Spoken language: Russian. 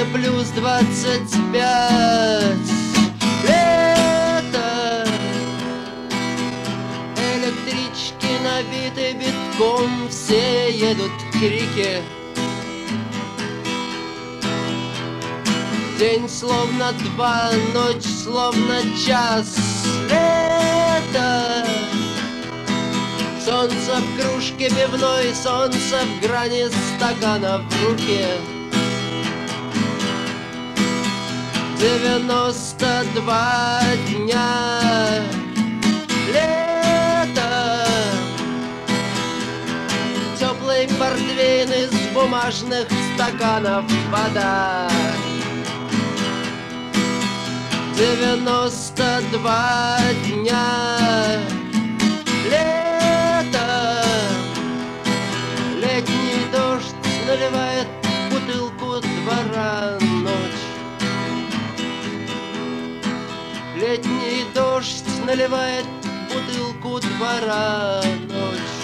плюс 25. Лето. Электрички набиты битком, все едут к реке. День словно два, ночь словно час. Лето. Солнце в кружке пивной, солнце в грани стакана в руке. 92 дня. Лето. Теплый портвейн из бумажных стаканов вода. 92 дня. Лето. Летний дождь наливает бутылку двора ночь. Летний дождь наливает бутылку двора ночь.